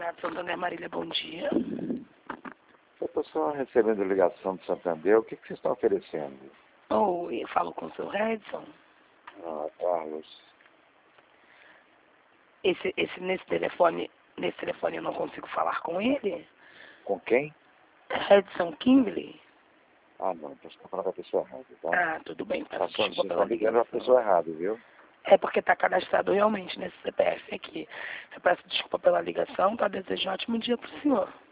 Rádio Santander, Marília, bom dia. Eu estou só recebendo ligação do Santander. O que vocês estão oferecendo? Eu falo com o seu Redson. Ah, Carlos. Nesse telefone eu não consigo falar com ele? Com quem? Redson Kimberly? Ah, não. Então você está falando com a pessoa errada, tá? Ah, tudo bem, peço Você desculpa está pela ligando a ligação. pessoa errada, viu? É porque está cadastrado realmente nesse CPF aqui. Eu peço desculpa pela ligação, tá? Desejo um ótimo dia para o senhor.